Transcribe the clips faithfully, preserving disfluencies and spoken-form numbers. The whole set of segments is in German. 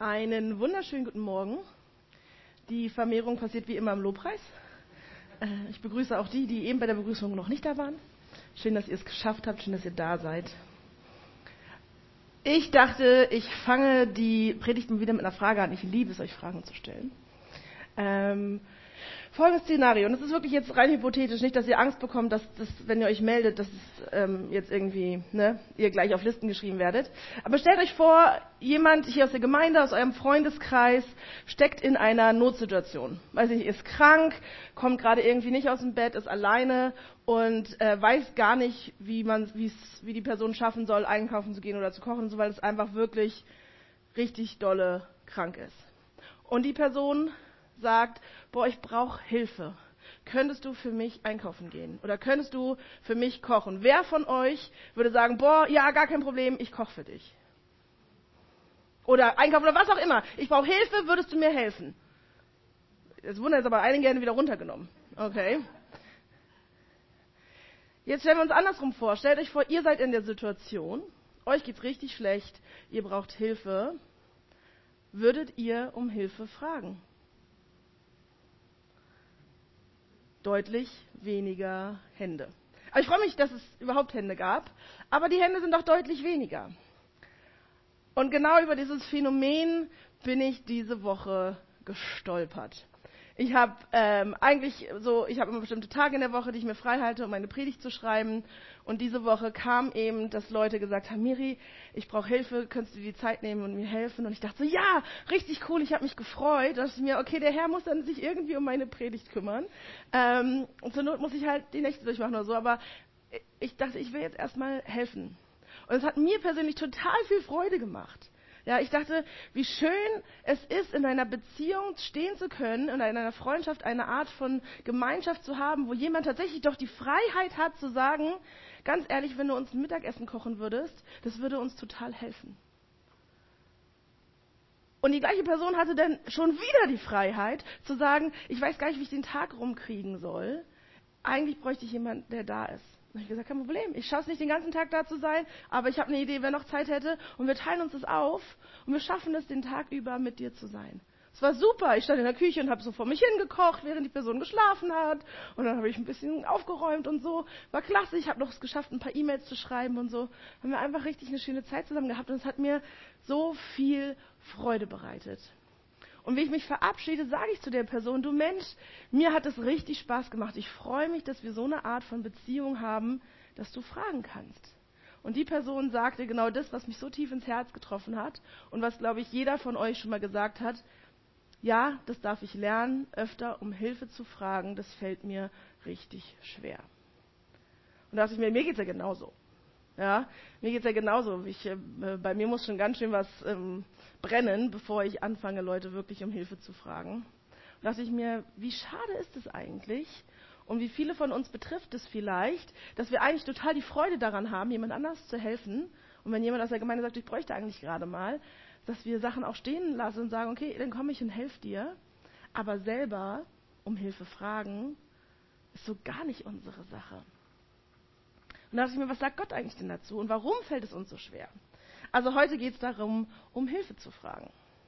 Einen wunderschönen guten Morgen. Die Vermehrung passiert wie immer im Lobpreis. Ich begrüße auch die, die eben bei der Begrüßung noch nicht da waren. Schön, dass ihr es geschafft habt, schön, dass ihr da seid. Ich dachte, ich fange die Predigt mal wieder mit einer Frage an. Ich liebe es, euch Fragen zu stellen. Ähm, folgendes Szenario, und das ist wirklich jetzt rein hypothetisch, nicht, dass ihr Angst bekommt, dass das, wenn ihr euch meldet, dass es, ähm, jetzt irgendwie, ne, ihr gleich auf Listen geschrieben werdet. Aber stellt euch vor, jemand hier aus der Gemeinde, aus eurem Freundeskreis, steckt in einer Notsituation. Weiß nicht, ist krank, kommt gerade irgendwie nicht aus dem Bett, ist alleine und äh, weiß gar nicht, wie man, wie's, wie die Person schaffen soll, einkaufen zu gehen oder zu kochen, so, weil es einfach wirklich richtig dolle krank ist. Und die Person sagt, boah, ich brauche Hilfe. Könntest du für mich einkaufen gehen? Oder könntest du für mich kochen? Wer von euch würde sagen, boah, ja, gar kein Problem, ich koche für dich? Oder einkaufen oder was auch immer. Ich brauche Hilfe, würdest du mir helfen? Das Wunder ist aber einige gerne wieder runtergenommen. Okay. Jetzt stellen wir uns andersrum vor. Stellt euch vor, ihr seid in der Situation, euch geht's richtig schlecht, ihr braucht Hilfe. Würdet ihr um Hilfe fragen? Deutlich weniger Hände. Aber ich freue mich, dass es überhaupt Hände gab, aber die Hände sind doch deutlich weniger. Und genau über dieses Phänomen bin ich diese Woche gestolpert. Ich habe ähm, eigentlich so, ich habe immer bestimmte Tage in der Woche, die ich mir frei halte, um meine Predigt zu schreiben. Und diese Woche kam eben, dass Leute gesagt haben, Miri, ich brauche Hilfe, könntest du dir die Zeit nehmen und mir helfen? Und ich dachte so, ja, richtig cool, ich habe mich gefreut. Da dachte ich mir, okay, der Herr muss dann sich irgendwie um meine Predigt kümmern. Ähm, und zur Not muss ich halt die Nächte durchmachen oder so. Aber ich dachte, ich will jetzt erstmal helfen. Und es hat mir persönlich total viel Freude gemacht. Ja, ich dachte, wie schön es ist, in einer Beziehung stehen zu können und in einer Freundschaft eine Art von Gemeinschaft zu haben, wo jemand tatsächlich doch die Freiheit hat zu sagen, ganz ehrlich, wenn du uns ein Mittagessen kochen würdest, das würde uns total helfen. Und die gleiche Person hatte dann schon wieder die Freiheit zu sagen, ich weiß gar nicht, wie ich den Tag rumkriegen soll. Eigentlich bräuchte ich jemanden, der da ist. Und ich habe gesagt, kein Problem, ich schaffe es nicht, den ganzen Tag da zu sein, aber ich habe eine Idee, wer noch Zeit hätte. Und wir teilen uns das auf und wir schaffen es, den Tag über mit dir zu sein. Es war super, ich stand in der Küche und habe so vor mich hingekocht, während die Person geschlafen hat. Und dann habe ich ein bisschen aufgeräumt und so. War klasse, ich habe noch es geschafft, ein paar E-Mails zu schreiben und so. Haben wir einfach richtig eine schöne Zeit zusammen gehabt und es hat mir so viel Freude bereitet. Und wie ich mich verabschiede, sage ich zu der Person, du Mensch, mir hat es richtig Spaß gemacht. Ich freue mich, dass wir so eine Art von Beziehung haben, dass du fragen kannst. Und die Person sagte genau das, was mich so tief ins Herz getroffen hat und was, glaube ich, jeder von euch schon mal gesagt hat. Ja, das darf ich lernen, öfter um Hilfe zu fragen. Das fällt mir richtig schwer. Und da dachte ich mir, mir geht's ja genauso. Ja, mir geht's ja genauso. Ich, äh, bei mir muss schon ganz schön was ähm, brennen, bevor ich anfange, Leute wirklich um Hilfe zu fragen. Und da dachte ich mir, wie schade ist es eigentlich und wie viele von uns betrifft es vielleicht, dass wir eigentlich total die Freude daran haben, jemand anders zu helfen. Und wenn jemand aus der Gemeinde sagt, ich bräuchte eigentlich gerade mal, dass wir Sachen auch stehen lassen und sagen, okay, dann komme ich und helfe dir. Aber selber um Hilfe fragen, ist so gar nicht unsere Sache. Und da dachte ich mir, was sagt Gott eigentlich denn dazu? Und warum fällt es uns so schwer? Also heute geht es darum, um Hilfe zu fragen.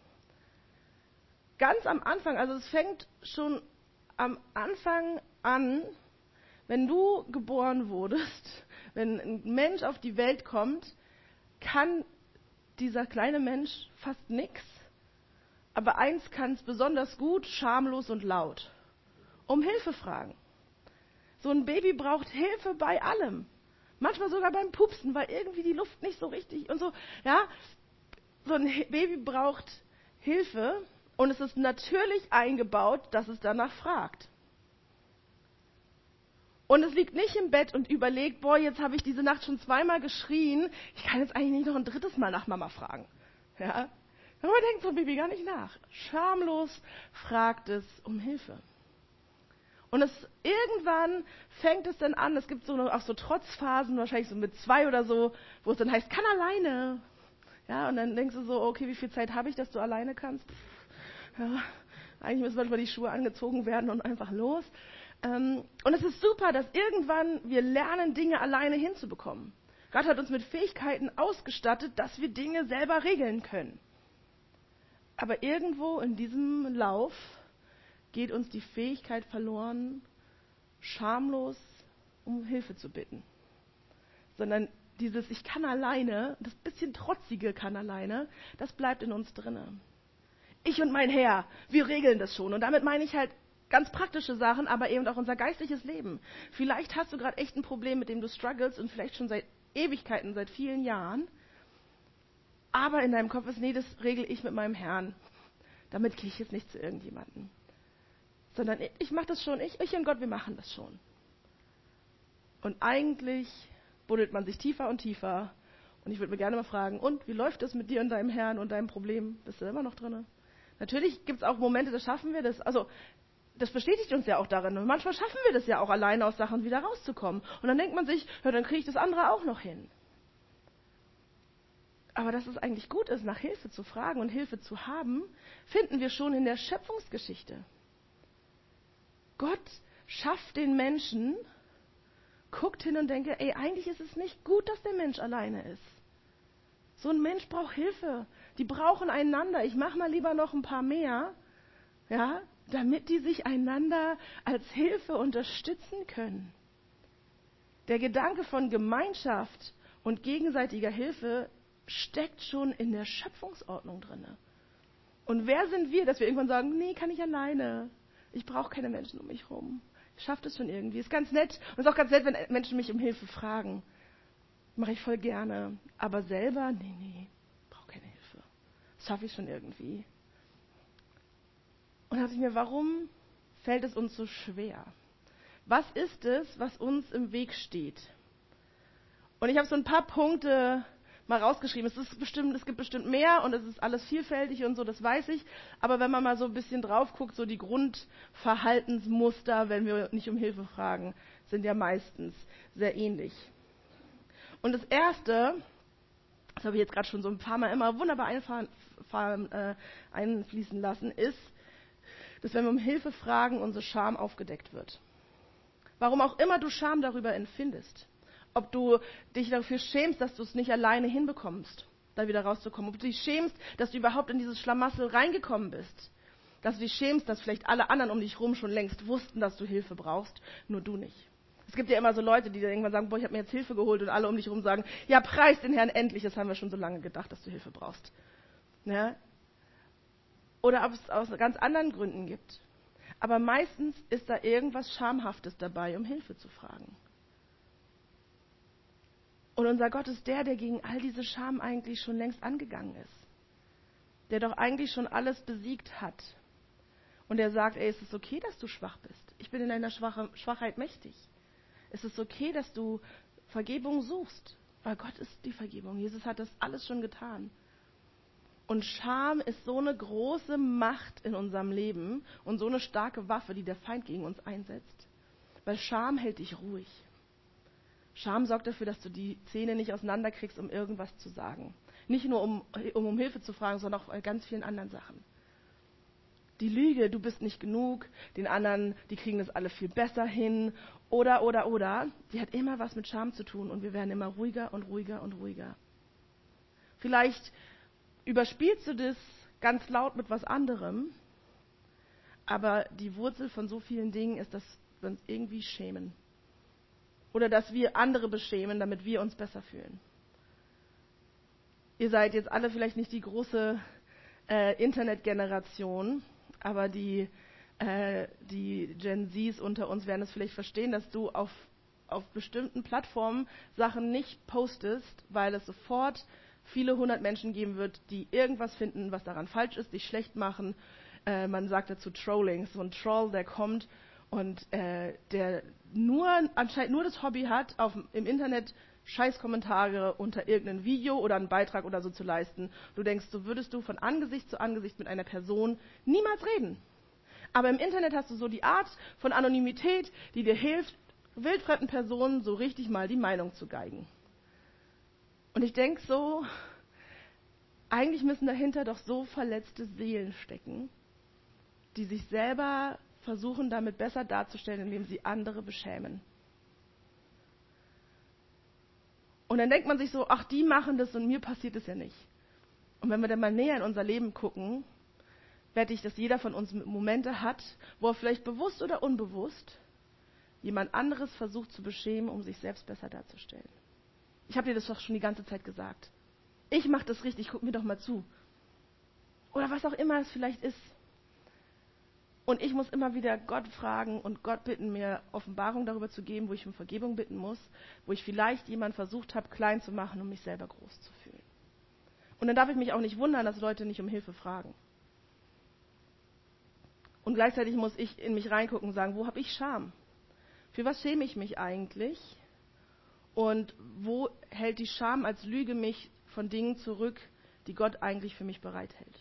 Ganz am Anfang, also es fängt schon am Anfang an, wenn du geboren wurdest, wenn ein Mensch auf die Welt kommt, kann dieser kleine Mensch fast nichts. Aber eins kann es besonders gut, schamlos und laut. Um Hilfe fragen. So ein Baby braucht Hilfe bei allem. Manchmal sogar beim Pupsen, weil irgendwie die Luft nicht so richtig und so. Ja, so ein Baby braucht Hilfe und es ist natürlich eingebaut, dass es danach fragt. Und es liegt nicht im Bett und überlegt, boah, jetzt habe ich diese Nacht schon zweimal geschrien, ich kann jetzt eigentlich nicht noch ein drittes Mal nach Mama fragen. Ja, aber man denkt so ein Baby gar nicht nach. Schamlos fragt es um Hilfe. Und es, irgendwann fängt es dann an, es gibt so auch so Trotzphasen, wahrscheinlich so mit zwei oder so, wo es dann heißt, kann alleine. Ja, und dann denkst du so, okay, wie viel Zeit habe ich, dass du alleine kannst? Pff, ja, eigentlich müssen manchmal die Schuhe angezogen werden und einfach los. Ähm, und es ist super, dass irgendwann wir lernen, Dinge alleine hinzubekommen. Gott hat uns mit Fähigkeiten ausgestattet, dass wir Dinge selber regeln können. Aber irgendwo in diesem Lauf geht uns die Fähigkeit verloren, schamlos um Hilfe zu bitten. Sondern dieses Ich kann alleine, das bisschen trotzige kann alleine, das bleibt in uns drinne. Ich und mein Herr, wir regeln das schon. Und damit meine ich halt ganz praktische Sachen, aber eben auch unser geistliches Leben. Vielleicht hast du gerade echt ein Problem, mit dem du struggles und vielleicht schon seit Ewigkeiten, seit vielen Jahren. Aber in deinem Kopf ist, nee, das regel ich mit meinem Herrn. Damit gehe ich jetzt nicht zu irgendjemandem. Sondern ich, ich mache das schon, ich, ich und Gott, wir machen das schon. Und eigentlich buddelt man sich tiefer und tiefer. Und ich würde mir gerne mal fragen, und wie läuft es mit dir und deinem Herrn und deinem Problem? Bist du immer noch drin? Natürlich gibt es auch Momente, da schaffen wir das. Also das bestätigt uns ja auch darin. Und manchmal schaffen wir das ja auch alleine aus Sachen wieder rauszukommen. Und dann denkt man sich, ja, dann kriege ich das andere auch noch hin. Aber dass es eigentlich gut ist, nach Hilfe zu fragen und Hilfe zu haben, finden wir schon in der Schöpfungsgeschichte. Gott schafft den Menschen, guckt hin und denkt, ey, eigentlich ist es nicht gut, dass der Mensch alleine ist. So ein Mensch braucht Hilfe. Die brauchen einander. Ich mache mal lieber noch ein paar mehr, ja, damit die sich einander als Hilfe unterstützen können. Der Gedanke von Gemeinschaft und gegenseitiger Hilfe steckt schon in der Schöpfungsordnung drin. Und wer sind wir, dass wir irgendwann sagen, nee, kann ich alleine. Ich brauche keine Menschen um mich rum. Ich schaffe das schon irgendwie. Ist ganz nett. Und es ist auch ganz nett, wenn Menschen mich um Hilfe fragen. Mache ich voll gerne. Aber selber, nee, nee, brauche keine Hilfe. Das schaffe ich schon irgendwie. Und da dachte ich mir, warum fällt es uns so schwer? Was ist es, was uns im Weg steht? Und ich habe so ein paar Punkte mal rausgeschrieben. Es ist bestimmt, es gibt bestimmt mehr und es ist alles vielfältig und so, das weiß ich. Aber wenn man mal so ein bisschen drauf guckt, so die Grundverhaltensmuster, wenn wir nicht um Hilfe fragen, sind ja meistens sehr ähnlich. Und das Erste, das habe ich jetzt gerade schon so ein paar Mal immer wunderbar einfahren, fahren, äh, einfließen lassen, ist, dass wenn wir um Hilfe fragen, unsere Scham aufgedeckt wird. Warum auch immer du Scham darüber empfindest. Ob du dich dafür schämst, dass du es nicht alleine hinbekommst, da wieder rauszukommen. Ob du dich schämst, dass du überhaupt in dieses Schlamassel reingekommen bist. Dass du dich schämst, dass vielleicht alle anderen um dich rum schon längst wussten, dass du Hilfe brauchst, nur du nicht. Es gibt ja immer so Leute, die dann irgendwann sagen, boah, ich habe mir jetzt Hilfe geholt und alle um dich rum sagen, ja, preis den Herrn endlich, das haben wir schon so lange gedacht, dass du Hilfe brauchst. Ja? Oder ob es aus ganz anderen Gründen gibt. Aber meistens ist da irgendwas Schamhaftes dabei, um Hilfe zu fragen. Und unser Gott ist der, der gegen all diese Scham eigentlich schon längst angegangen ist. Der doch eigentlich schon alles besiegt hat. Und der sagt, ey, es ist okay, dass du schwach bist. Ich bin in deiner Schwache, Schwachheit mächtig. Es ist okay, dass du Vergebung suchst. Weil Gott ist die Vergebung. Jesus hat das alles schon getan. Und Scham ist so eine große Macht in unserem Leben und so eine starke Waffe, die der Feind gegen uns einsetzt. Weil Scham hält dich ruhig. Scham sorgt dafür, dass du die Zähne nicht auseinanderkriegst, um irgendwas zu sagen. Nicht nur um, um um Hilfe zu fragen, sondern auch bei ganz vielen anderen Sachen. Die Lüge, du bist nicht genug, den anderen, die kriegen das alle viel besser hin, oder, oder, oder, die hat immer was mit Scham zu tun und wir werden immer ruhiger und ruhiger und ruhiger. Vielleicht überspielst du das ganz laut mit was anderem, aber die Wurzel von so vielen Dingen ist, dass wir uns irgendwie schämen. Oder dass wir andere beschämen, damit wir uns besser fühlen. Ihr seid jetzt alle vielleicht nicht die große äh, Internetgeneration, aber die, äh, die Gen Zs unter uns werden es vielleicht verstehen, dass du auf, auf bestimmten Plattformen Sachen nicht postest, weil es sofort viele hundert Menschen geben wird, die irgendwas finden, was daran falsch ist, dich schlecht machen. Äh, man sagt dazu Trolling, so ein Troll, der kommt und äh, der nur anscheinend nur das Hobby hat, auf, im Internet Scheißkommentare unter irgendein Video oder einen Beitrag oder so zu leisten. Du denkst, so würdest du von Angesicht zu Angesicht mit einer Person niemals reden. Aber im Internet hast du so die Art von Anonymität, die dir hilft, wildfremden Personen so richtig mal die Meinung zu geigen. Und ich denke so, eigentlich müssen dahinter doch so verletzte Seelen stecken, die sich selber versuchen, damit besser darzustellen, indem sie andere beschämen. Und dann denkt man sich so, ach, die machen das und mir passiert es ja nicht. Und wenn wir dann mal näher in unser Leben gucken, wette ich, dass jeder von uns Momente hat, wo er vielleicht bewusst oder unbewusst jemand anderes versucht zu beschämen, um sich selbst besser darzustellen. Ich habe dir das doch schon die ganze Zeit gesagt. Ich mache das richtig, guck mir doch mal zu. Oder was auch immer es vielleicht ist. Und ich muss immer wieder Gott fragen und Gott bitten, mir Offenbarung darüber zu geben, wo ich um Vergebung bitten muss, wo ich vielleicht jemanden versucht habe, klein zu machen, um mich selber groß zu fühlen. Und dann darf ich mich auch nicht wundern, dass Leute nicht um Hilfe fragen. Und gleichzeitig muss ich in mich reingucken und sagen, wo habe ich Scham? Für was schäme ich mich eigentlich? Und wo hält die Scham als Lüge mich von Dingen zurück, die Gott eigentlich für mich bereithält?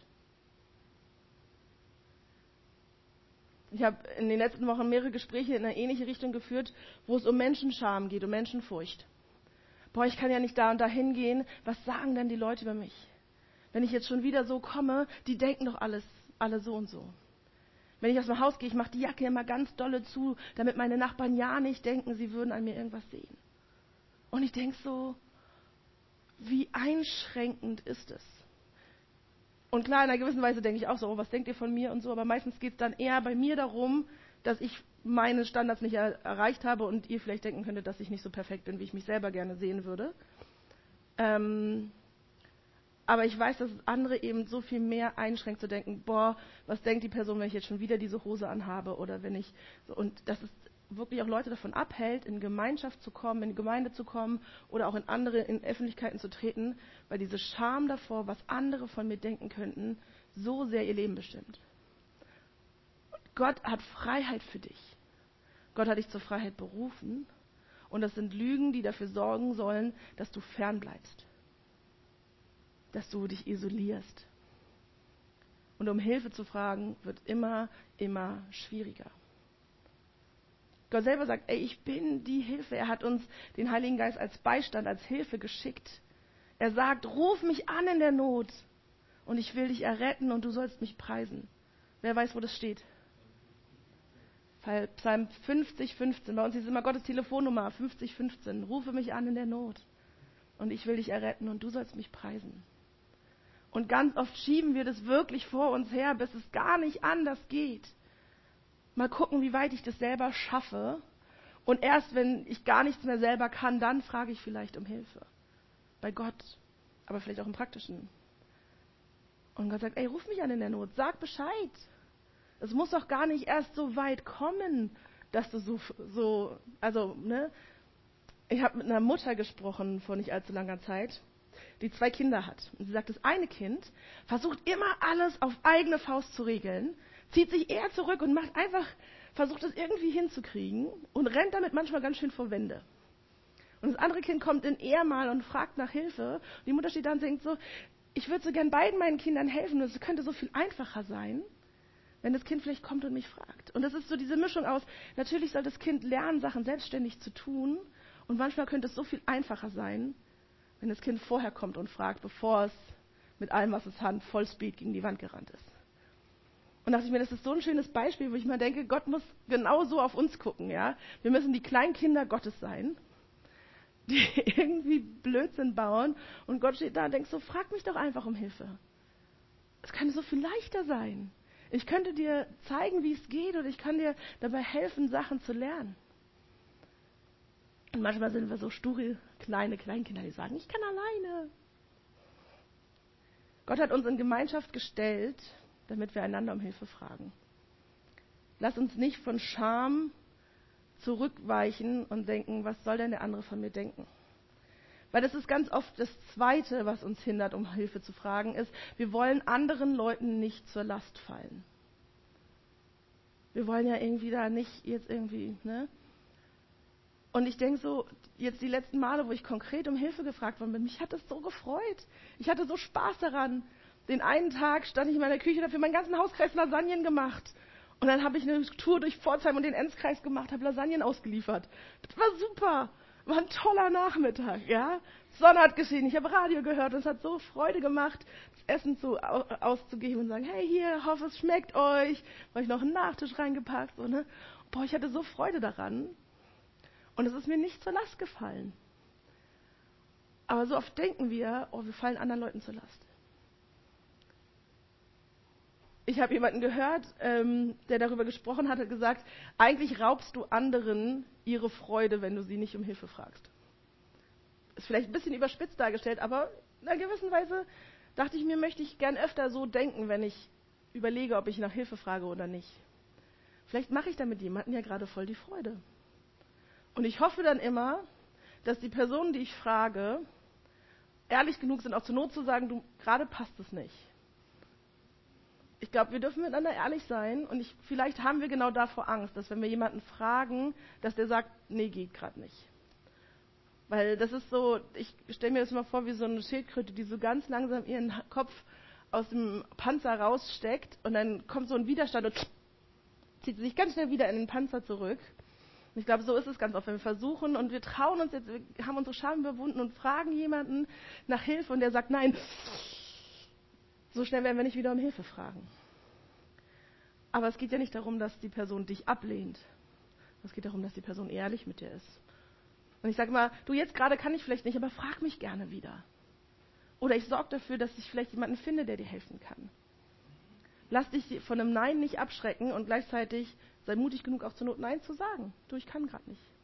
Ich habe in den letzten Wochen mehrere Gespräche in eine ähnliche Richtung geführt, wo es um Menschenscham geht, um Menschenfurcht. Boah, ich kann ja nicht da und da hingehen. Was sagen denn die Leute über mich? Wenn ich jetzt schon wieder so komme, die denken doch alles, alle so und so. Wenn ich aus dem Haus gehe, ich mache die Jacke immer ganz dolle zu, damit meine Nachbarn ja nicht denken, sie würden an mir irgendwas sehen. Und ich denke so, wie einschränkend ist es? Und klar, in einer gewissen Weise denke ich auch so, oh, was denkt ihr von mir und so, aber meistens geht es dann eher bei mir darum, dass ich meine Standards nicht er- erreicht habe und ihr vielleicht denken könntet, dass ich nicht so perfekt bin, wie ich mich selber gerne sehen würde. Ähm, aber ich weiß, dass es andere eben so viel mehr einschränkt, zu denken, boah, was denkt die Person, wenn ich jetzt schon wieder diese Hose anhabe oder wenn ich, so, und dass es wirklich auch Leute davon abhält, in Gemeinschaft zu kommen, in die Gemeinde zu kommen oder auch in andere, in Öffentlichkeiten zu treten, weil diese Scham davor, was andere von mir denken könnten, so sehr ihr Leben bestimmt. Gott hat Freiheit für dich. Gott hat dich zur Freiheit berufen und das sind Lügen, die dafür sorgen sollen, dass du fernbleibst, dass du dich isolierst. Und um Hilfe zu fragen, wird immer, immer schwieriger. Gott selber sagt, ey, ich bin die Hilfe. Er hat uns den Heiligen Geist als Beistand, als Hilfe geschickt. Er sagt, ruf mich an in der Not und ich will dich erretten und du sollst mich preisen. Wer weiß, wo das steht? Psalm fünfzig, fünfzehn. Bei uns ist immer Gottes Telefonnummer, fünfzig, fünfzehn. Rufe mich an in der Not und ich will dich erretten und du sollst mich preisen. Und ganz oft schieben wir das wirklich vor uns her, bis es gar nicht anders geht. Mal gucken, wie weit ich das selber schaffe. Und erst wenn ich gar nichts mehr selber kann, dann frage ich vielleicht um Hilfe. Bei Gott, aber vielleicht auch im Praktischen. Und Gott sagt, ey, ruf mich an in der Not, sag Bescheid. Es muss doch gar nicht erst so weit kommen, dass du so, so also, ne. Ich habe mit einer Mutter gesprochen vor nicht allzu langer Zeit, die zwei Kinder hat. Und sie sagt, das eine Kind versucht immer alles auf eigene Faust zu regeln, zieht sich eher zurück und macht einfach, versucht es irgendwie hinzukriegen und rennt damit manchmal ganz schön vor Wände. Und das andere Kind kommt dann eher mal und fragt nach Hilfe. Und die Mutter steht da und denkt so, ich würde so gern beiden meinen Kindern helfen und es könnte so viel einfacher sein, wenn das Kind vielleicht kommt und mich fragt. Und das ist so diese Mischung aus, natürlich soll das Kind lernen, Sachen selbstständig zu tun und manchmal könnte es so viel einfacher sein, wenn das Kind vorher kommt und fragt, bevor es mit allem, was es hat, Vollspeed gegen die Wand gerannt ist. Und dachte ich mir, das ist so ein schönes Beispiel, wo ich mal denke, Gott muss genau so auf uns gucken. Ja? Wir müssen die kleinen Kinder Gottes sein, die irgendwie Blödsinn bauen. Und Gott steht da und denkt so, frag mich doch einfach um Hilfe. Es könnte so viel leichter sein. Ich könnte dir zeigen, wie es geht, oder ich kann dir dabei helfen, Sachen zu lernen. Und manchmal sind wir so sture, kleine Kleinkinder, die sagen, ich kann alleine. Gott hat uns in Gemeinschaft gestellt, damit wir einander um Hilfe fragen. Lass uns nicht von Scham zurückweichen und denken, was soll denn der andere von mir denken? Weil das ist ganz oft das Zweite, was uns hindert, um Hilfe zu fragen, ist, wir wollen anderen Leuten nicht zur Last fallen. Wir wollen ja irgendwie da nicht jetzt irgendwie, ne? Und ich denke so, jetzt die letzten Male, wo ich konkret um Hilfe gefragt worden bin, mich hat das so gefreut. Ich hatte so Spaß daran. Den einen Tag stand ich in meiner Küche, dafür meinen ganzen Hauskreis Lasagnen gemacht. Und dann habe ich eine Tour durch Pforzheim und den Enzkreis gemacht, habe Lasagnen ausgeliefert. Das war super. War ein toller Nachmittag, ja. Die Sonne hat geschienen, ich habe Radio gehört und es hat so Freude gemacht, das Essen zu, auszugeben und sagen, hey, hier, hoffe es schmeckt euch. Habe ich noch einen Nachtisch reingepackt. So, ne? Boah, ich hatte so Freude daran. Und es ist mir nicht zur Last gefallen. Aber so oft denken wir, oh, wir fallen anderen Leuten zur Last. Ich habe jemanden gehört, ähm, der darüber gesprochen hat, hat gesagt, eigentlich raubst du anderen ihre Freude, wenn du sie nicht um Hilfe fragst. Ist vielleicht ein bisschen überspitzt dargestellt, aber in einer gewissen Weise dachte ich mir, möchte ich gern öfter so denken, wenn ich überlege, ob ich nach Hilfe frage oder nicht. Vielleicht mache ich damit jemandem ja gerade voll die Freude. Und ich hoffe dann immer, dass die Personen, die ich frage, ehrlich genug sind, auch zur Not zu sagen, du, gerade passt es nicht. Ich glaube, wir dürfen miteinander ehrlich sein und ich, vielleicht haben wir genau davor Angst, dass wenn wir jemanden fragen, dass der sagt, nee, geht gerade nicht. Weil das ist so, ich stelle mir das immer vor wie so eine Schildkröte, die so ganz langsam ihren Kopf aus dem Panzer raussteckt und dann kommt so ein Widerstand und zieht sie sich ganz schnell wieder in den Panzer zurück. Und ich glaube, so ist es ganz oft, wenn wir versuchen und wir trauen uns jetzt, wir haben unsere Scham überwunden und fragen jemanden nach Hilfe und der sagt nein. So schnell werden wir nicht wieder um Hilfe fragen. Aber es geht ja nicht darum, dass die Person dich ablehnt. Es geht darum, dass die Person ehrlich mit dir ist. Und ich sage immer, du, jetzt gerade kann ich vielleicht nicht, aber frag mich gerne wieder. Oder ich sorge dafür, dass ich vielleicht jemanden finde, der dir helfen kann. Lass dich von einem Nein nicht abschrecken und gleichzeitig sei mutig genug, auch zur Not Nein zu sagen. Du, ich kann gerade nicht.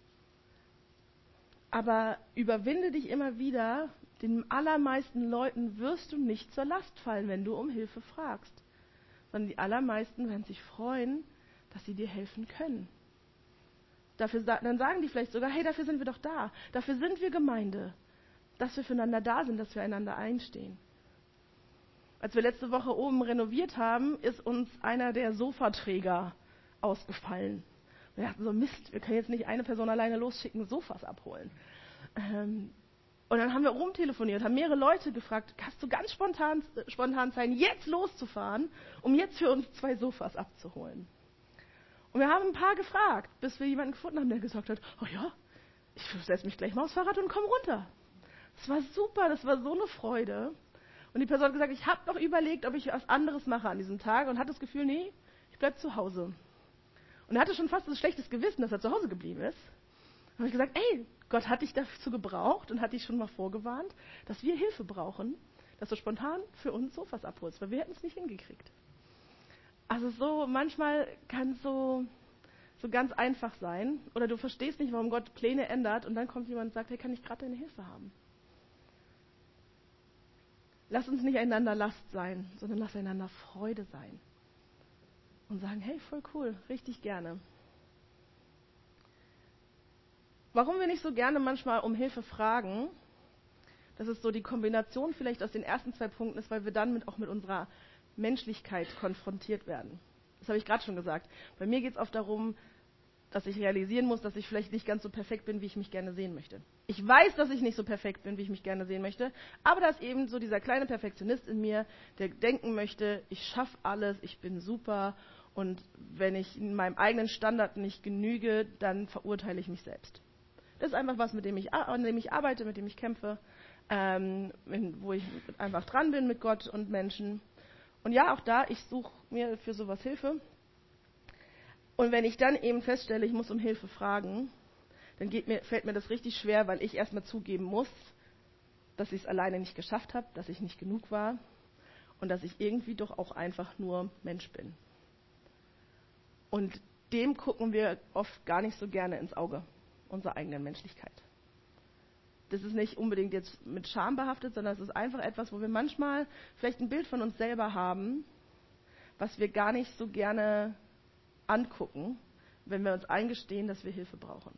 Aber überwinde dich immer wieder. Den allermeisten Leuten wirst du nicht zur Last fallen, wenn du um Hilfe fragst. Sondern die allermeisten werden sich freuen, dass sie dir helfen können. Dafür, dann sagen die vielleicht sogar, hey, dafür sind wir doch da. Dafür sind wir Gemeinde. Dass wir füreinander da sind, dass wir einander einstehen. Als wir letzte Woche oben renoviert haben, ist uns einer der Sofaträger ausgefallen. Wir dachten so, Mist, wir können jetzt nicht eine Person alleine losschicken, Sofas abholen. Ähm, und dann haben wir rumtelefoniert, haben mehrere Leute gefragt, hast du ganz spontan, spontan Zeit, jetzt loszufahren, um jetzt für uns zwei Sofas abzuholen. Und wir haben ein paar gefragt, bis wir jemanden gefunden haben, der gesagt hat, oh ja, ich setze mich gleich mal aufs Fahrrad und komme runter. Das war super, das war so eine Freude. Und die Person hat gesagt, ich habe noch überlegt, ob ich was anderes mache an diesem Tag und hat das Gefühl, nee, ich bleibe zu Hause. Und er hatte schon fast ein schlechtes Gewissen, dass er zu Hause geblieben ist. Dann habe ich gesagt, ey, Gott hat dich dazu gebraucht und hat dich schon mal vorgewarnt, dass wir Hilfe brauchen, dass du spontan für uns Sofas abholst, weil wir hätten es nicht hingekriegt. Also so, manchmal kann es so, so ganz einfach sein. Oder du verstehst nicht, warum Gott Pläne ändert und dann kommt jemand und sagt, hey, kann ich gerade deine Hilfe haben? Lass uns nicht einander Last sein, sondern lass einander Freude sein. Und sagen, hey, voll cool, richtig gerne. Warum wir nicht so gerne manchmal um Hilfe fragen, das ist so die Kombination vielleicht aus den ersten zwei Punkten, ist, weil wir dann mit, auch mit unserer Menschlichkeit konfrontiert werden. Das habe ich gerade schon gesagt. Bei mir geht es oft darum, dass ich realisieren muss, dass ich vielleicht nicht ganz so perfekt bin, wie ich mich gerne sehen möchte. Ich weiß, dass ich nicht so perfekt bin, wie ich mich gerne sehen möchte, aber da ist eben so dieser kleine Perfektionist in mir, der denken möchte, ich schaffe alles, ich bin super und wenn ich in meinem eigenen Standard nicht genüge, dann verurteile ich mich selbst. Das ist einfach was, mit dem ich, an dem ich arbeite, mit dem ich kämpfe, ähm, wo ich einfach dran bin mit Gott und Menschen. Und ja, auch da, ich suche mir für sowas Hilfe. Und wenn ich dann eben feststelle, ich muss um Hilfe fragen, dann geht mir, fällt mir das richtig schwer, weil ich erstmal zugeben muss, dass ich es alleine nicht geschafft habe, dass ich nicht genug war und dass ich irgendwie doch auch einfach nur Mensch bin. Und dem gucken wir oft gar nicht so gerne ins Auge, unserer eigenen Menschlichkeit. Das ist nicht unbedingt jetzt mit Scham behaftet, sondern es ist einfach etwas, wo wir manchmal vielleicht ein Bild von uns selber haben, was wir gar nicht so gerne angucken, wenn wir uns eingestehen, dass wir Hilfe brauchen.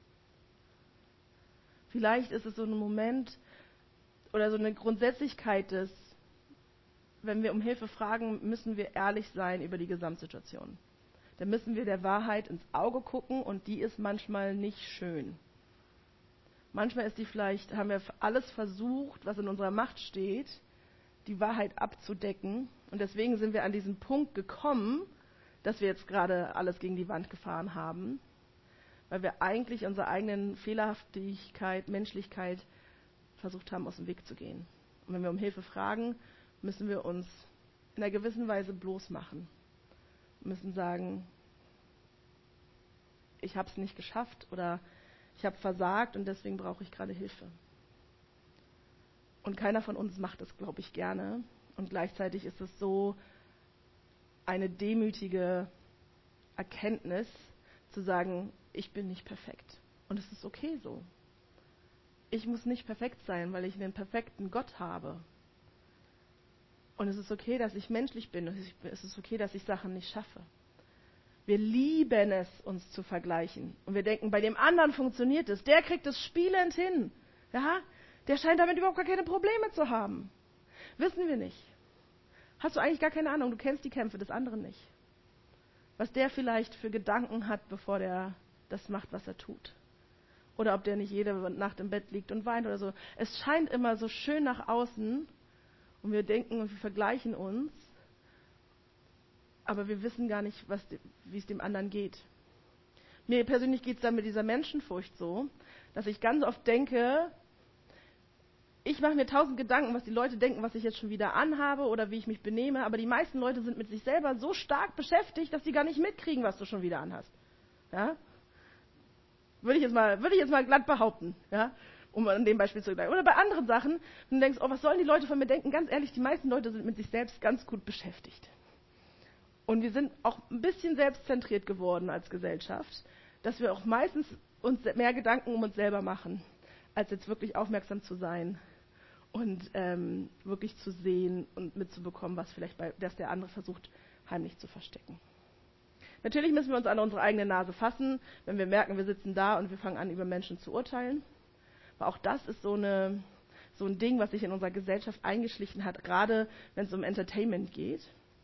Vielleicht ist es so ein Moment oder so eine Grundsätzlichkeit des, wenn wir um Hilfe fragen, müssen wir ehrlich sein über die Gesamtsituation. Dann müssen wir der Wahrheit ins Auge gucken und die ist manchmal nicht schön. Manchmal ist die vielleicht, haben wir alles versucht, was in unserer Macht steht, die Wahrheit abzudecken und deswegen sind wir an diesen Punkt gekommen, dass wir jetzt gerade alles gegen die Wand gefahren haben, weil wir eigentlich unserer eigenen Fehlerhaftigkeit, Menschlichkeit versucht haben, aus dem Weg zu gehen. Und wenn wir um Hilfe fragen, müssen wir uns in einer gewissen Weise bloß machen. Wir müssen sagen, ich habe es nicht geschafft oder ich habe versagt und deswegen brauche ich gerade Hilfe. Und keiner von uns macht das, glaube ich, gerne. Und gleichzeitig ist es so, eine demütige Erkenntnis, zu sagen, ich bin nicht perfekt. Und es ist okay so. Ich muss nicht perfekt sein, weil ich einen perfekten Gott habe. Und es ist okay, dass ich menschlich bin. Und es ist okay, dass ich Sachen nicht schaffe. Wir lieben es, uns zu vergleichen. Und wir denken, bei dem anderen funktioniert es. Der kriegt es spielend hin. Ja? Der scheint damit überhaupt gar keine Probleme zu haben. Wissen wir nicht. Hast du eigentlich gar keine Ahnung. Du kennst die Kämpfe des anderen nicht. Was der vielleicht für Gedanken hat, bevor der das macht, was er tut. Oder ob der nicht jede Nacht im Bett liegt und weint oder so. Es scheint immer so schön nach außen und wir denken und wir vergleichen uns, aber wir wissen gar nicht, was, wie es dem anderen geht. Mir persönlich geht es dann mit dieser Menschenfurcht so, dass ich ganz oft denke, ich mache mir tausend Gedanken, was die Leute denken, was ich jetzt schon wieder anhabe oder wie ich mich benehme, aber die meisten Leute sind mit sich selber so stark beschäftigt, dass sie gar nicht mitkriegen, was du schon wieder anhast. Ja? Würde ich jetzt mal, würde ich jetzt mal glatt behaupten, ja, um an dem Beispiel zu bleiben. Oder bei anderen Sachen, wenn du denkst, oh, was sollen die Leute von mir denken? Ganz ehrlich, die meisten Leute sind mit sich selbst ganz gut beschäftigt. Und wir sind auch ein bisschen selbstzentriert geworden als Gesellschaft, dass wir auch meistens uns mehr Gedanken um uns selber machen, als jetzt wirklich aufmerksam zu sein und ähm, wirklich zu sehen und mitzubekommen, was vielleicht bei, dass der andere versucht, heimlich zu verstecken. Natürlich müssen wir uns an unsere eigene Nase fassen, wenn wir merken, wir sitzen da und wir fangen an, über Menschen zu urteilen. Aber auch das ist so, eine, so ein Ding, was sich in unserer Gesellschaft eingeschlichen hat, gerade wenn es um Entertainment geht.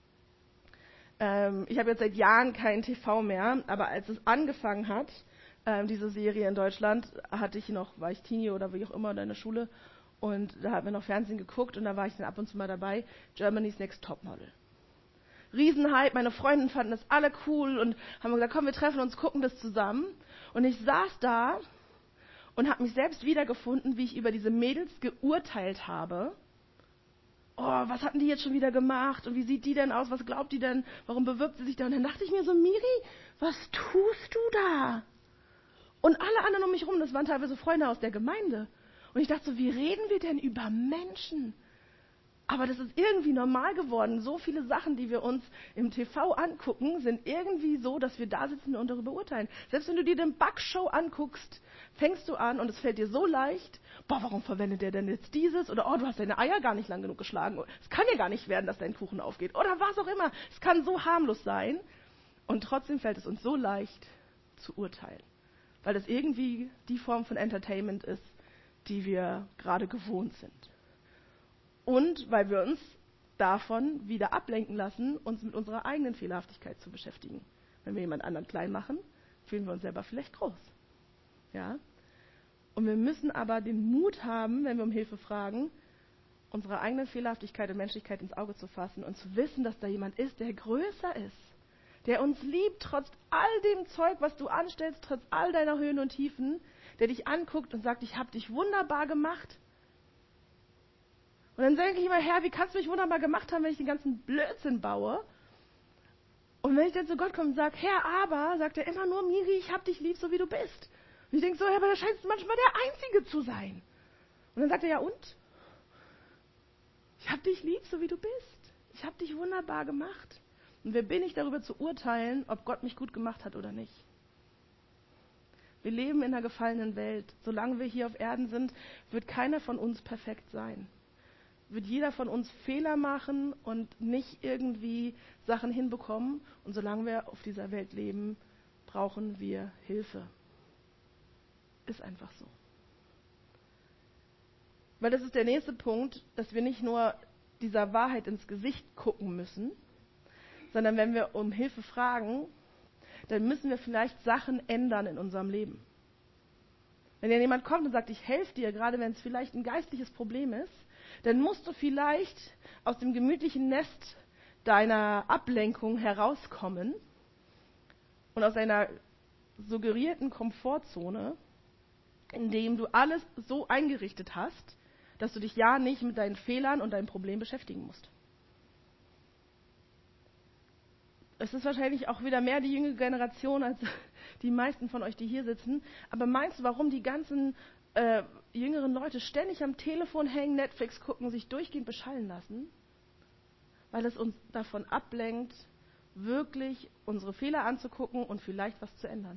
Ähm, ich habe jetzt seit Jahren kein T V mehr, aber als es angefangen hat, ähm, diese Serie in Deutschland, hatte ich noch, war ich Teenie oder wie auch immer in der Schule, und da haben wir noch Fernsehen geguckt und da war ich dann ab und zu mal dabei, Germany's Next Topmodel. Riesenhype, meine Freundinnen fanden das alle cool und haben gesagt, komm, wir treffen uns, gucken das zusammen. Und ich saß da und habe mich selbst wiedergefunden, wie ich über diese Mädels geurteilt habe. Oh, was hatten die jetzt schon wieder gemacht? Und wie sieht die denn aus? Was glaubt die denn? Warum bewirbt sie sich da? Und dann dachte ich mir so, Miri, was tust du da? Und alle anderen um mich rum, das waren teilweise Freunde aus der Gemeinde. Und ich dachte so, wie reden wir denn über Menschen? Aber das ist irgendwie normal geworden. So viele Sachen, die wir uns im T V angucken, sind irgendwie so, dass wir da sitzen und darüber urteilen. Selbst wenn du dir den Backshow anguckst, fängst du an und es fällt dir so leicht, boah, warum verwendet der denn jetzt dieses? Oder, oh, du hast deine Eier gar nicht lang genug geschlagen. Es kann ja gar nicht werden, dass dein Kuchen aufgeht. Oder was auch immer. Es kann so harmlos sein. Und trotzdem fällt es uns so leicht zu urteilen. Weil es irgendwie die Form von Entertainment ist, die wir gerade gewohnt sind. Und weil wir uns davon wieder ablenken lassen, uns mit unserer eigenen Fehlerhaftigkeit zu beschäftigen. Wenn wir jemand anderen klein machen, fühlen wir uns selber vielleicht groß. Ja? Und wir müssen aber den Mut haben, wenn wir um Hilfe fragen, unsere eigene Fehlerhaftigkeit und Menschlichkeit ins Auge zu fassen und zu wissen, dass da jemand ist, der größer ist, der uns liebt, trotz all dem Zeug, was du anstellst, trotz all deiner Höhen und Tiefen, der dich anguckt und sagt, ich habe dich wunderbar gemacht. Und dann denke ich immer, Herr, wie kannst du mich wunderbar gemacht haben, wenn ich den ganzen Blödsinn baue? Und wenn ich dann zu Gott komme und sage, Herr, aber, sagt er immer nur, Miri, ich hab dich lieb, so wie du bist. Und ich denke so, ja, aber da scheinst du manchmal der Einzige zu sein. Und dann sagt er, ja und? Ich hab dich lieb, so wie du bist. Ich hab dich wunderbar gemacht. Und wer bin ich, darüber zu urteilen, ob Gott mich gut gemacht hat oder nicht? Wir leben in einer gefallenen Welt. Solange wir hier auf Erden sind, wird keiner von uns perfekt sein. Wird jeder von uns Fehler machen und nicht irgendwie Sachen hinbekommen. Und solange wir auf dieser Welt leben, brauchen wir Hilfe. Ist einfach so. Weil das ist der nächste Punkt, dass wir nicht nur dieser Wahrheit ins Gesicht gucken müssen, sondern wenn wir um Hilfe fragen, dann müssen wir vielleicht Sachen ändern in unserem Leben. Wenn ja jemand kommt und sagt, ich helfe dir, gerade wenn es vielleicht ein geistliches Problem ist, dann musst du vielleicht aus dem gemütlichen Nest deiner Ablenkung herauskommen und aus einer suggerierten Komfortzone, indem du alles so eingerichtet hast, dass du dich ja nicht mit deinen Fehlern und deinem Problem beschäftigen musst. Es ist wahrscheinlich auch wieder mehr die jüngere Generation als die meisten von euch, die hier sitzen. Aber meinst du, warum die ganzen äh, jüngeren Leute ständig am Telefon hängen, Netflix gucken, sich durchgehend beschallen lassen? Weil es uns davon ablenkt, wirklich unsere Fehler anzugucken und vielleicht was zu ändern.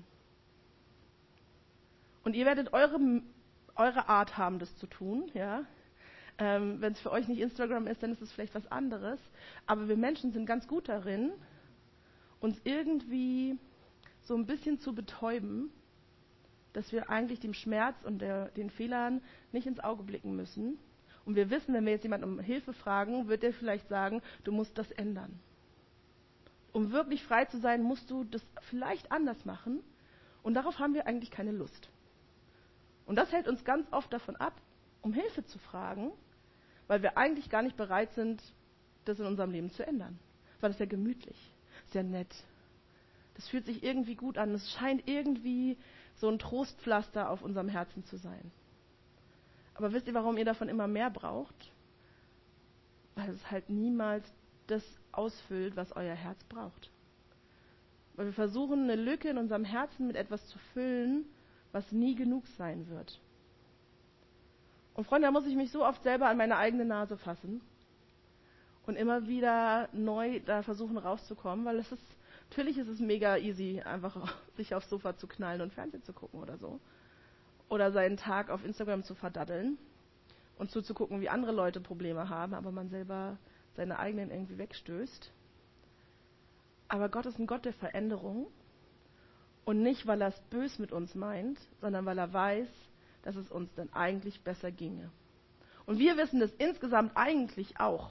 Und ihr werdet eure, eure Art haben, das zu tun. Ja? Ähm, wenn es für euch nicht Instagram ist, dann ist es vielleicht was anderes. Aber wir Menschen sind ganz gut darin, uns irgendwie so ein bisschen zu betäuben, dass wir eigentlich dem Schmerz und der, den Fehlern nicht ins Auge blicken müssen. Und wir wissen, wenn wir jetzt jemanden um Hilfe fragen, wird er vielleicht sagen, du musst das ändern. Um wirklich frei zu sein, musst du das vielleicht anders machen. Und darauf haben wir eigentlich keine Lust. Und das hält uns ganz oft davon ab, um Hilfe zu fragen, weil wir eigentlich gar nicht bereit sind, das in unserem Leben zu ändern. Weil das ist ja gemütlich, ist ja nett. Das fühlt sich irgendwie gut an. Es scheint irgendwie so ein Trostpflaster auf unserem Herzen zu sein. Aber wisst ihr, warum ihr davon immer mehr braucht? Weil es halt niemals das ausfüllt, was euer Herz braucht. Weil wir versuchen, eine Lücke in unserem Herzen mit etwas zu füllen, was nie genug sein wird. Und Freunde, da muss ich mich so oft selber an meine eigene Nase fassen und immer wieder neu da versuchen rauszukommen, weil es ist, natürlich ist es mega easy, einfach sich aufs Sofa zu knallen und Fernsehen zu gucken oder so. Oder seinen Tag auf Instagram zu verdaddeln und zuzugucken, wie andere Leute Probleme haben, aber man selber seine eigenen irgendwie wegstößt. Aber Gott ist ein Gott der Veränderung und nicht, weil er es bös mit uns meint, sondern weil er weiß, dass es uns dann eigentlich besser ginge. Und wir wissen das insgesamt eigentlich auch.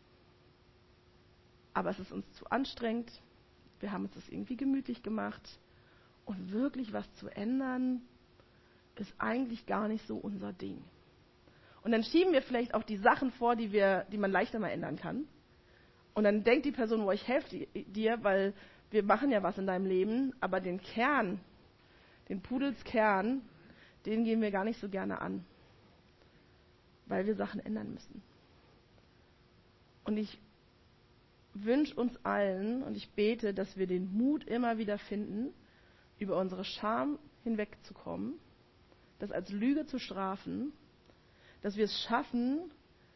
Aber es ist uns zu anstrengend. Wir haben uns das irgendwie gemütlich gemacht. Und wirklich was zu ändern, ist eigentlich gar nicht so unser Ding. Und dann schieben wir vielleicht auch die Sachen vor, die wir, die man leichter mal ändern kann. Und dann denkt die Person, wo ich helfe dir, weil wir machen ja was in deinem Leben, aber den Kern, den Pudelskern, den gehen wir gar nicht so gerne an, weil wir Sachen ändern müssen. Und ich wünsche uns allen und ich bete, dass wir den Mut immer wieder finden, über unsere Scham hinwegzukommen, das als Lüge zu strafen, dass wir es schaffen,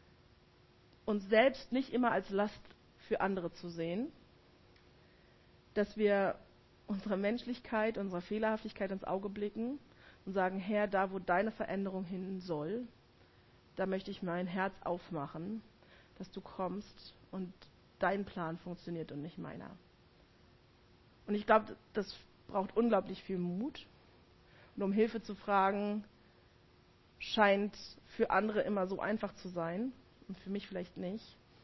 uns selbst nicht immer als Last für andere zu sehen, dass wir unserer Menschlichkeit, unserer Fehlerhaftigkeit ins Auge blicken und sagen, Herr, da wo deine Veränderung hin soll, da möchte ich mein Herz aufmachen, dass du kommst und dein Plan funktioniert und nicht meiner. Und ich glaube, das braucht unglaublich viel Mut. Und um Hilfe zu fragen, scheint für andere immer so einfach zu sein und für mich vielleicht nicht.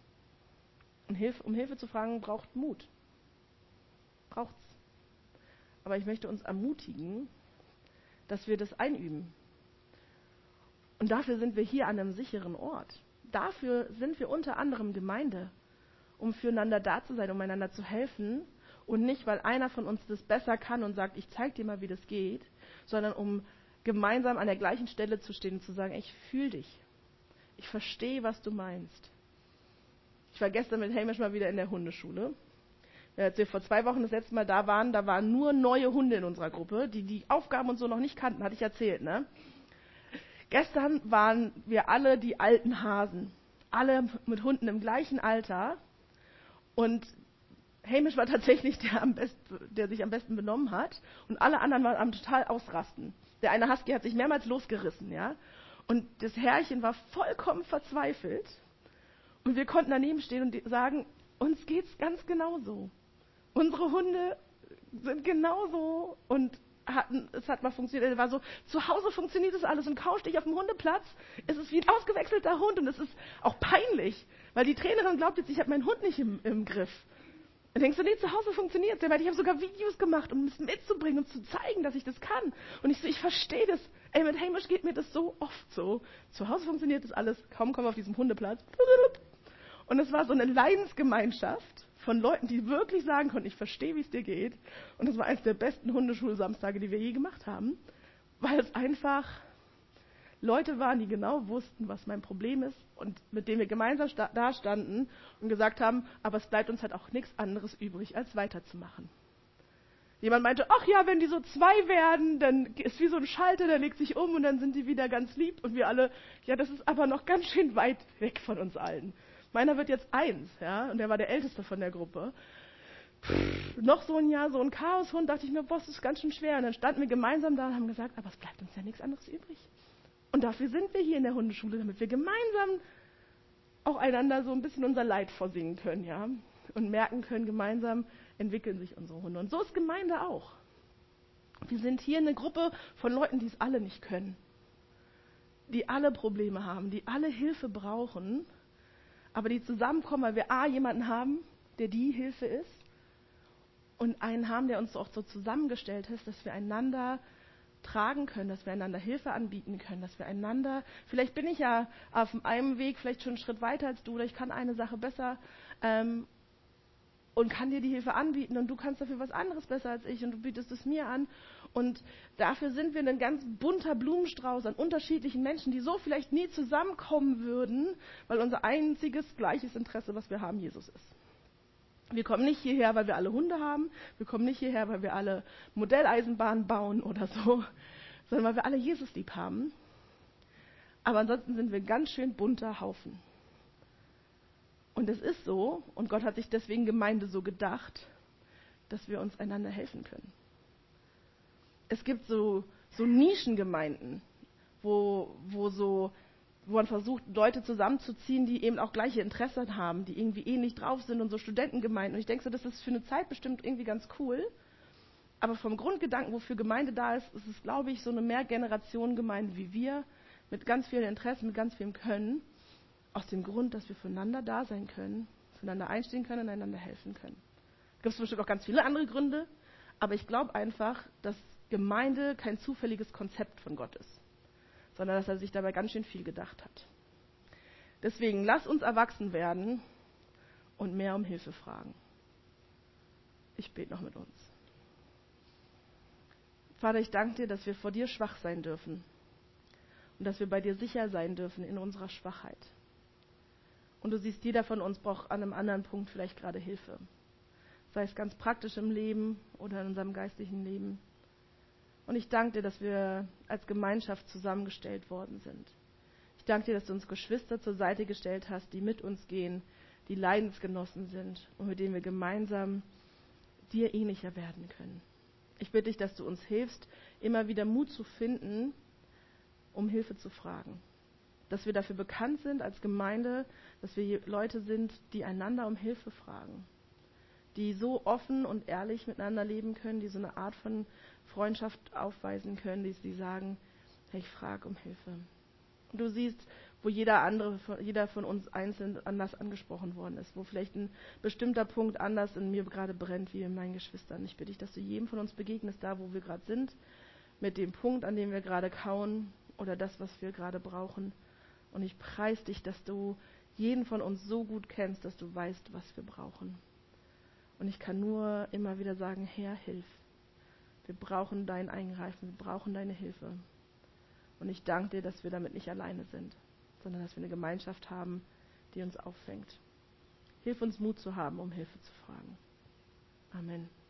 Und Hilfe, um Hilfe zu fragen, braucht Mut. Braucht's. Aber ich möchte uns ermutigen, dass wir das einüben. Und dafür sind wir hier an einem sicheren Ort. Dafür sind wir unter anderem Gemeinde, um füreinander da zu sein, um einander zu helfen. Und nicht, weil einer von uns das besser kann und sagt, ich zeig dir mal, wie das geht, sondern um gemeinsam an der gleichen Stelle zu stehen und zu sagen, ich fühle dich. Ich verstehe, was du meinst. Ich war gestern mit Hamish mal wieder in der Hundeschule. Als wir vor zwei Wochen das letzte Mal da waren, da waren nur neue Hunde in unserer Gruppe, die die Aufgaben und so noch nicht kannten, hatte ich erzählt, ne? Gestern waren wir alle die alten Hasen. Alle mit Hunden im gleichen Alter. Und Hamish war tatsächlich der, am best, der sich am besten benommen hat. Und alle anderen waren am total ausrasten. Der eine Husky hat sich mehrmals losgerissen, ja. Und das Herrchen war vollkommen verzweifelt. Und wir konnten daneben stehen und sagen, uns geht's ganz genauso. Unsere Hunde sind genauso und hatten, es hat mal funktioniert. Er war so, zu Hause funktioniert das alles und kaum stehe ich auf dem Hundeplatz, ist es wie ein ausgewechselter Hund und es ist auch peinlich, weil die Trainerin glaubt jetzt, ich habe meinen Hund nicht im, im Griff. Dann denkst du, nee, zu Hause funktioniert es. Ich habe sogar Videos gemacht, um es mitzubringen und zu zeigen, dass ich das kann. Und ich so, ich verstehe das. Ey, mit Hamish geht mir das so oft so. Zu Hause funktioniert das alles, kaum kommen wir auf diesem Hundeplatz. Und es war so eine Leidensgemeinschaft von Leuten, die wirklich sagen konnten, ich verstehe, wie es dir geht. Und es war eines der besten Hundeschulsamstage, die wir je gemacht haben, weil es einfach Leute waren, die genau wussten, was mein Problem ist und mit denen wir gemeinsam sta- da standen und gesagt haben, aber es bleibt uns halt auch nichts anderes übrig, als weiterzumachen. Jemand meinte, ach ja, wenn die so zwei werden, dann ist wie so ein Schalter, der legt sich um und dann sind die wieder ganz lieb. Und wir alle, ja, das ist aber noch ganz schön weit weg von uns allen. Meiner wird jetzt eins, ja, und der war der Älteste von der Gruppe. pff, noch so ein Jahr, so ein Chaoshund, dachte ich mir, boah, das ist ganz schön schwer. Und dann standen wir gemeinsam da und haben gesagt, aber es bleibt uns ja nichts anderes übrig. Und dafür sind wir hier in der Hundeschule, damit wir gemeinsam auch einander so ein bisschen unser Leid vorsingen können, ja. Und merken können, gemeinsam entwickeln sich unsere Hunde. Und so ist Gemeinde auch. Wir sind hier eine Gruppe von Leuten, die es alle nicht können. Die alle Probleme haben, die alle Hilfe brauchen, aber die zusammenkommen, weil wir A, jemanden haben, der die Hilfe ist, und einen haben, der uns auch so zusammengestellt ist, dass wir einander tragen können, dass wir einander Hilfe anbieten können, dass wir einander, vielleicht bin ich ja auf einem Weg vielleicht schon einen Schritt weiter als du, oder ich kann eine Sache besser ähm, und kann dir die Hilfe anbieten und du kannst dafür was anderes besser als ich und du bietest es mir an. Und dafür sind wir ein ganz bunter Blumenstrauß an unterschiedlichen Menschen, die so vielleicht nie zusammenkommen würden, weil unser einziges gleiches Interesse, was wir haben, Jesus ist. Wir kommen nicht hierher, weil wir alle Hunde haben, wir kommen nicht hierher, weil wir alle Modelleisenbahnen bauen oder so, sondern weil wir alle Jesus lieb haben. Aber ansonsten sind wir ein ganz schön bunter Haufen. Und es ist so, und Gott hat sich deswegen Gemeinde so gedacht, dass wir uns einander helfen können. Es gibt so, so Nischengemeinden, wo, wo, so, wo man versucht, Leute zusammenzuziehen, die eben auch gleiche Interessen haben, die irgendwie ähnlich drauf sind, und so Studentengemeinden. Und ich denke so, das ist für eine Zeit bestimmt irgendwie ganz cool. Aber vom Grundgedanken, wofür Gemeinde da ist, ist es, glaube ich, so eine Mehrgenerationengemeinde wie wir, mit ganz vielen Interessen, mit ganz vielem Können. Aus dem Grund, dass wir füreinander da sein können, füreinander einstehen können und einander helfen können. Es gibt bestimmt auch ganz viele andere Gründe, aber ich glaube einfach, dass Gemeinde kein zufälliges Konzept von Gott ist, sondern dass er sich dabei ganz schön viel gedacht hat. Deswegen, lass uns erwachsen werden und mehr um Hilfe fragen. Ich bete noch mit uns. Vater, ich danke dir, dass wir vor dir schwach sein dürfen und dass wir bei dir sicher sein dürfen in unserer Schwachheit. Und du siehst, jeder von uns braucht an einem anderen Punkt vielleicht gerade Hilfe. Sei es ganz praktisch im Leben oder in unserem geistlichen Leben. Und ich danke dir, dass wir als Gemeinschaft zusammengestellt worden sind. Ich danke dir, dass du uns Geschwister zur Seite gestellt hast, die mit uns gehen, die Leidensgenossen sind und mit denen wir gemeinsam dir ähnlicher werden können. Ich bitte dich, dass du uns hilfst, immer wieder Mut zu finden, um Hilfe zu fragen. Dass wir dafür bekannt sind als Gemeinde, dass wir Leute sind, die einander um Hilfe fragen. Die so offen und ehrlich miteinander leben können, die so eine Art von Freundschaft aufweisen können, die, die sagen, hey, ich frage um Hilfe. Und du siehst, wo jeder andere, jeder von uns einzeln anders angesprochen worden ist, wo vielleicht ein bestimmter Punkt anders in mir gerade brennt wie in meinen Geschwistern. Ich bitte dich, dass du jedem von uns begegnest, da wo wir gerade sind, mit dem Punkt, an dem wir gerade kauen oder das, was wir gerade brauchen. Und ich preise dich, dass du jeden von uns so gut kennst, dass du weißt, was wir brauchen. Und ich kann nur immer wieder sagen, Herr, hilf. Wir brauchen dein Eingreifen, wir brauchen deine Hilfe. Und ich danke dir, dass wir damit nicht alleine sind, sondern dass wir eine Gemeinschaft haben, die uns auffängt. Hilf uns Mut zu haben, um Hilfe zu fragen. Amen.